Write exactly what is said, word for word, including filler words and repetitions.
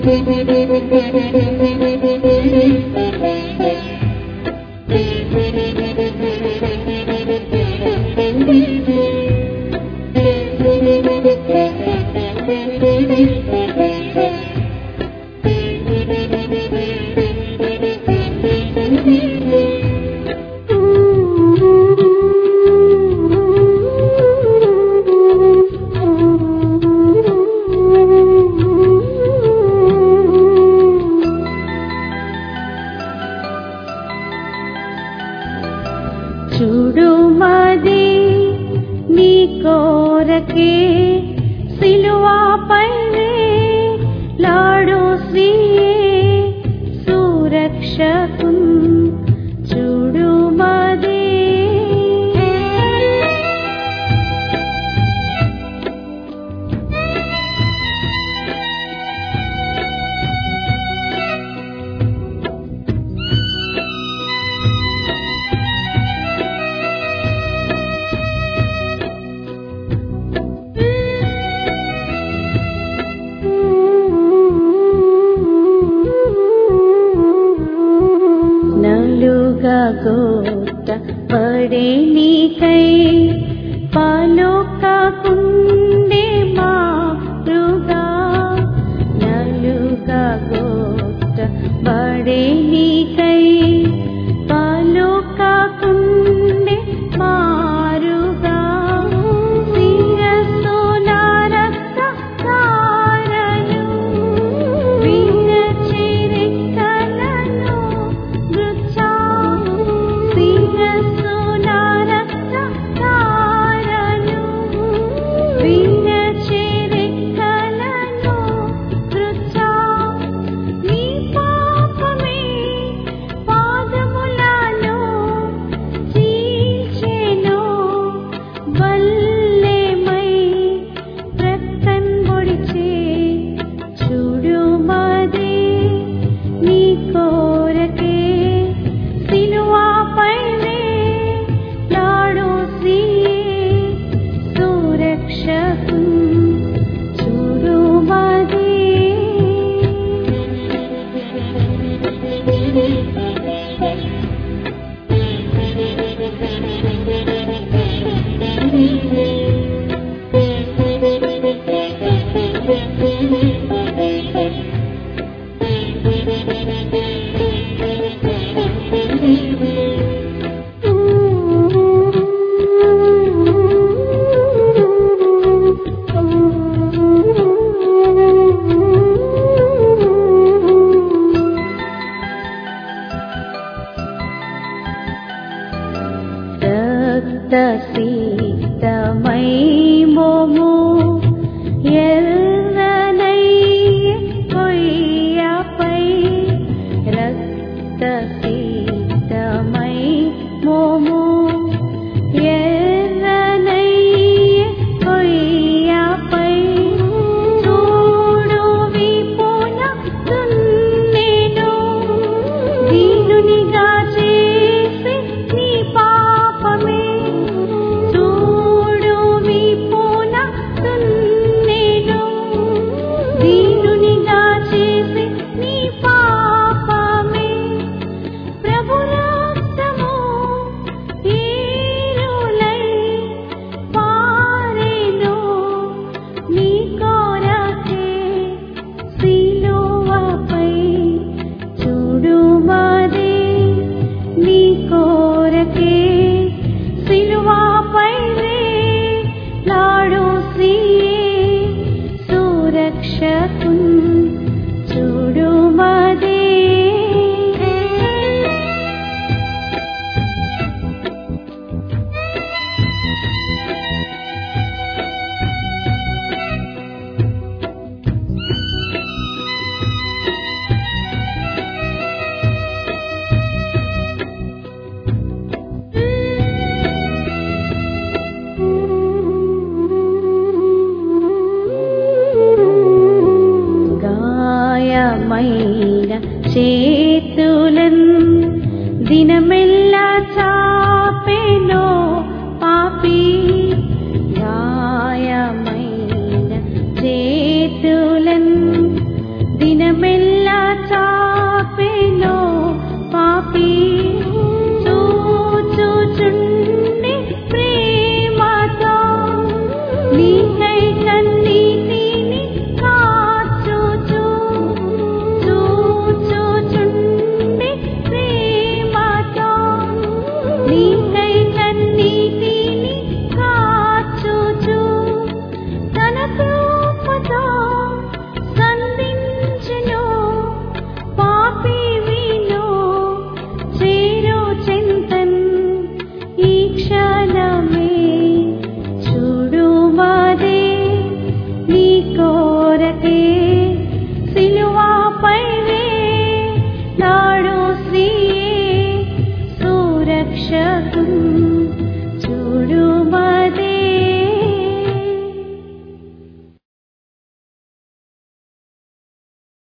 చూడు మది నీ కోరకే సిలువపైనే లాడు శ్రీయే సురక్షకున్ చూడు మది గోట పడే నీకై పాలోకకుండే మారుగా నలుగా గోట పడే నీకై పాలోకకుండే మారుగా శిరస్సు నరక్త ధారలు విరచి రెక్కలను గుచ్చా శిరస్సు నరక్త ధారలు విరచి రెక్కలను గుచ్చా నీ పాపమే పాదములలో చీల్చెను వల్లెమై రక్తం పొడిచే చూడు మది నీ కోరకే సిలువపైనే లాడు శ్రీయే సురక్షకున్ చూడు మది రక్తసిక్తమై మోము ఎర్రనై కొయ్యపై రక్తసిక్తమై మోము ఎర్రనై కొయ్యపై చూడు విపుల దున్నెను దీనునిగా చేసి నీ పాపమే చూడు విపుల దున్నెను దీనునిగా చేసి నీ పాపమే ప్రభు రక్తము ఏరులై పారెను నీ కొరకే సిలువపై చూడు మది నీ కోరకే సిలువపైనే లాడు శ్రీయే సురక్షకున్ చూడు మది గాయమైన చేతులన్ దినమే